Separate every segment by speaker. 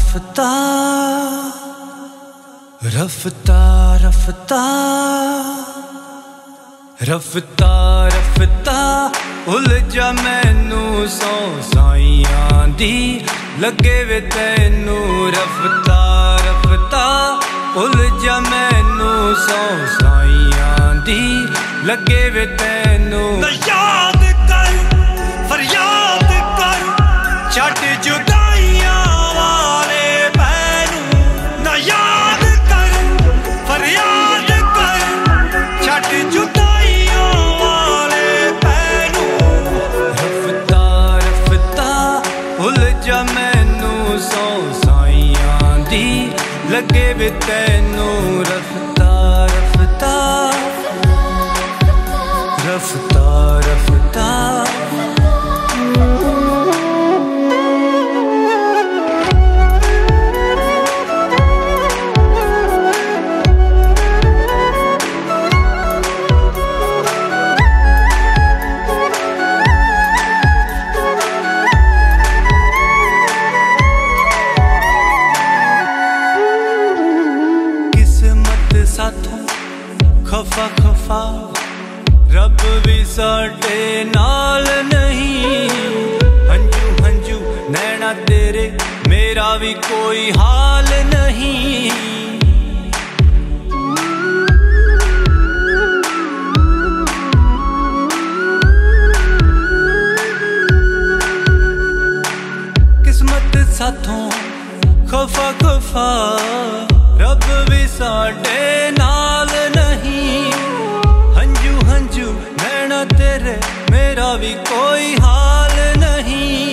Speaker 1: रफ्ता रफ्ता रफ्ता रफ्ता रफ्ता उलझा मैनू सौ साइयां दी लगे वे तैनू रफ्ता रफ्ता उलझा मैनू सौ साइयां दी लगे वे तैनू
Speaker 2: याद कर फरियाद कर छट जुदाइयां वाले पैनू ना याद कर फरियाद कर छट जुदाइयां वाले पैनू
Speaker 1: रफ्ता रफ्ता उलझा मैनू सौ साइयां दी लगे वे तैनू रफ्ता रफ्ता रफ्ता रफ्ता किस्मत साथों खफा खफा रब भी साडे नाल नहीं हंजू हंजू नैना तेरे मेरा भी कोई हाल नहीं किस्मत साथों खफा खफा रब भी साडे नाल नहीं हंजू हंजू नैना तेरे मेरा भी कोई हाल नहीं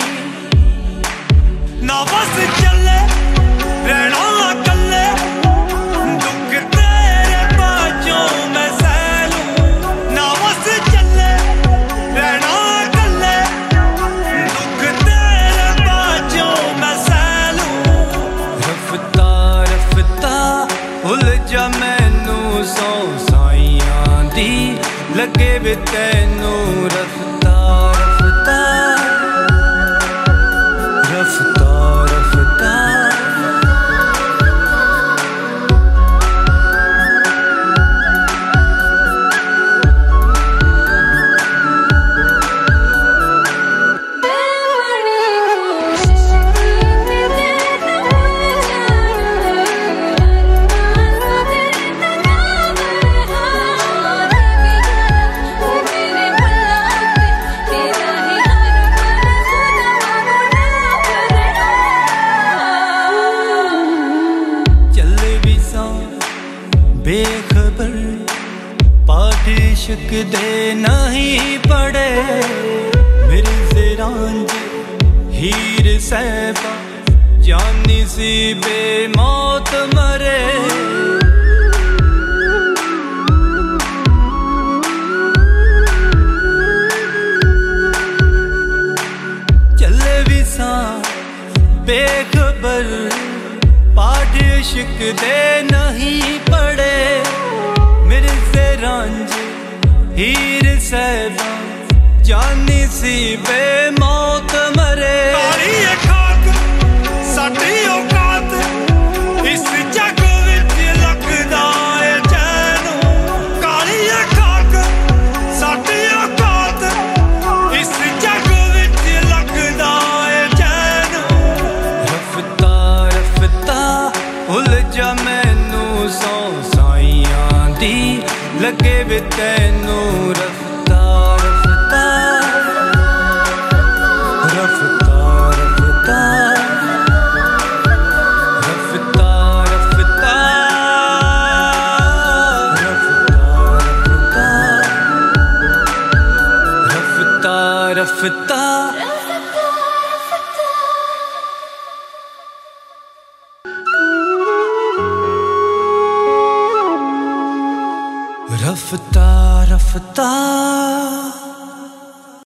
Speaker 2: ना बस चले रहना कल्ले दुख तेरे बाजों मैं सहलूं ना बस चले रहना कल्ले दुख तेरे बाजों मैं सहलूं
Speaker 1: रफ्ता रफ्ता उलझा मैनू सौ साइयां दी लगे वे तैनू रफ्ता रफ्ता रफ्ता रफ्ता बेखबर पाठ इश्क दे नहीं पड़े मेरी ज़रांज हीर सहबा जानी सी बेमौत मरे चले भी सा बेखबर पाठ इश्क दे नहीं पड़े मेरे ज़रांज हीर सहबा जानी सी बेमौत मरे
Speaker 2: काली खाक साडी औकात इस जग विच लगदा है चैनू काली खाक साडी औकात इस जग विच लगदा है चैनू
Speaker 1: रफ्ता रफ्ता उलझा मैनू सौ साइयां दी लगे वे तैनू रफ्ता रफ्ता रफ्ता रफ्ता रफ्ता रफ्ता रफ्ता रफ्ता रफ्ता रफ्ता रफ्ता